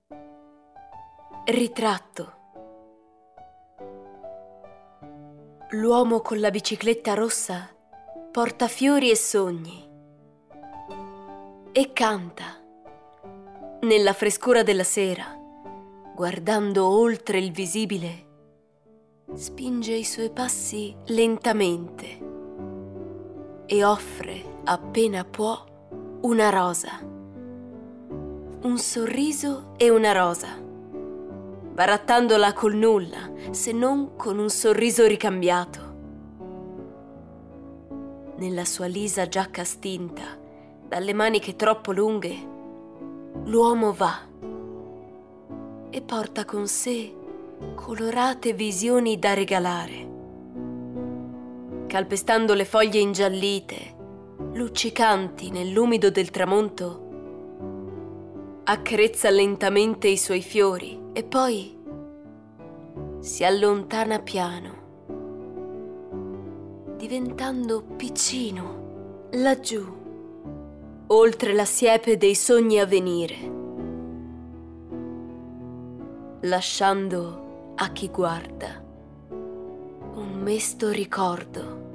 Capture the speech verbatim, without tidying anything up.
Ritratto. L'uomo con la bicicletta rossa porta fiori e sogni e canta nella frescura della sera, guardando oltre il visibile, spinge i suoi passi lentamente e offre appena può una rosa, un sorriso e una rosa, barattandola col nulla, se non con un sorriso ricambiato. Nella sua lisa giacca stinta, dalle maniche troppo lunghe, l'uomo va e porta con sé colorate visioni da regalare. Calpestando le foglie ingiallite, luccicanti nell'umido del tramonto, accarezza lentamente i suoi fiori e poi si allontana piano, diventando piccino laggiù, oltre la siepe dei sogni a venire, lasciando a chi guarda un mesto ricordo